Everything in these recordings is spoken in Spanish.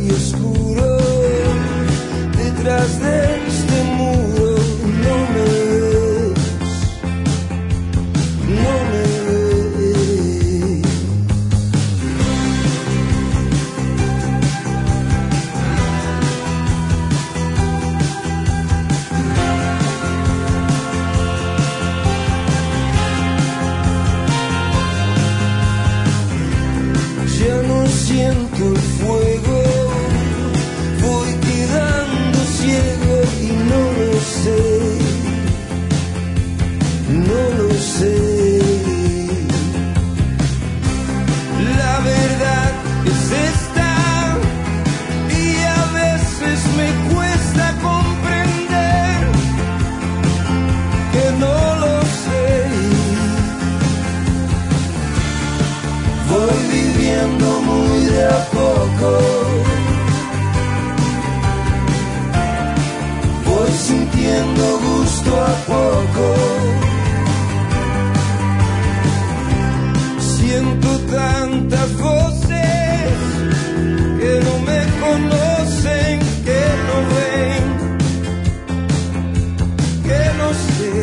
y oscuro, detrás de este muro no me ves, no me ves. Ya no siento el fuego, voy quedando ciego y no lo sé, no lo sé. La verdad es esta y a veces me cuesta comprender que no lo sé. Voy viviendo muy de a poco, voy sintiendo gusto a poco. Siento tantas voces que no me conocen, que no ven, que no sé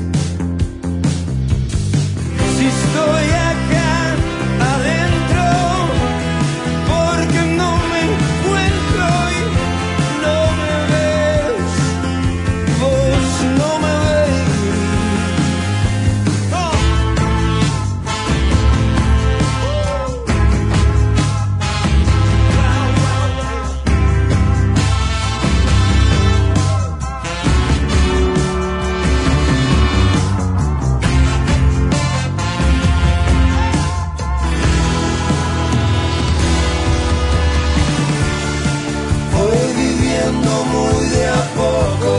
si estoy acá adentro, porque no me encuentro y no me ves, vos no me veis. Oh. Voy viviendo muy de a poco,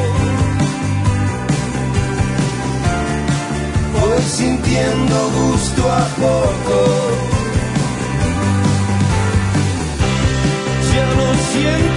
voy sintiendo gusto a poco. Ya no siento